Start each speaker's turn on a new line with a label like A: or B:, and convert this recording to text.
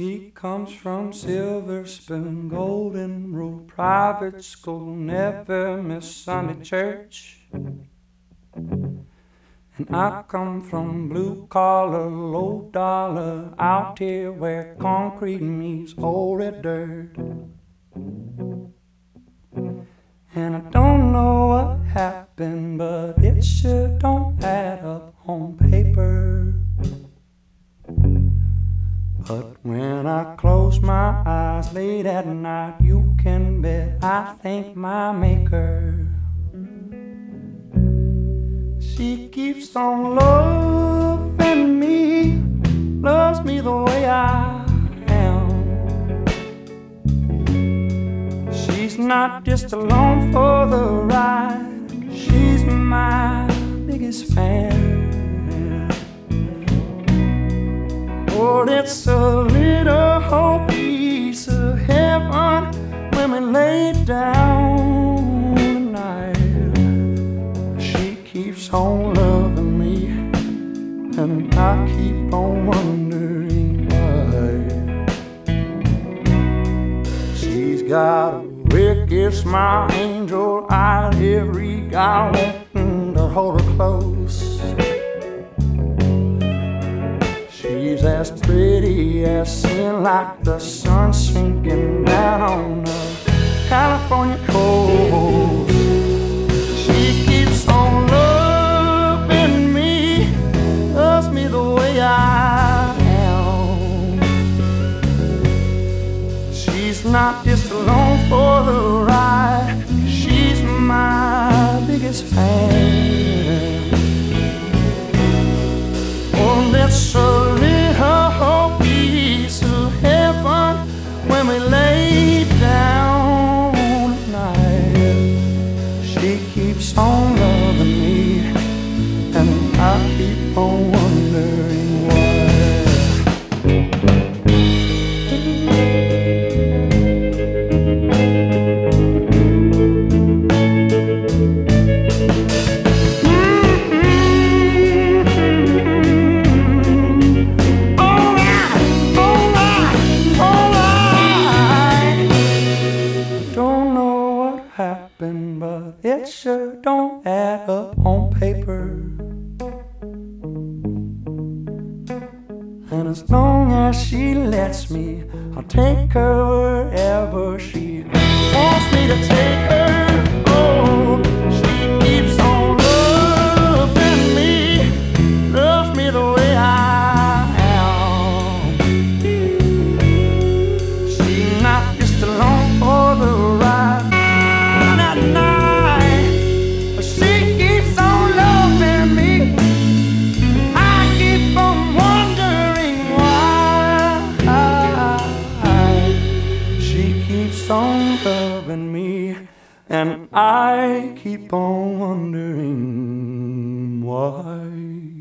A: She comes from Silver Spoon, Golden Rule, private school, never miss Sunday church. And I come from blue collar, low dollar, out here where concrete meets old red dirt. And I don't know what happened, but it sure don't add up on paper. But when I close my eyes late at night, you can bet I thank my maker. She keeps on loving me, loves me the way I am. She's not just along for the ride, she's my biggest fan. Oh, it's a little piece of heaven when we lay down tonight. She keeps on loving me, and I keep on wondering why. She's got a wicked smile, angel eyes, every guy wanting to hold her close. She's as pretty as sin, like the sun sinking down on the California coast. She keeps on loving me, loves me the way I am. She's not just along for the ride, she's my biggest fan. Oh, that's a little piece of heaven when we lay down tonight. She keeps on loving me, and I keep on wondering why. But it sure don't add up on paper. And as long as she lets me, I'll take her wherever she wants me to take her. Oh, she keeps on loving me, loves me the way I am. She's not just along for the ride. On loving me, and I keep on wondering why.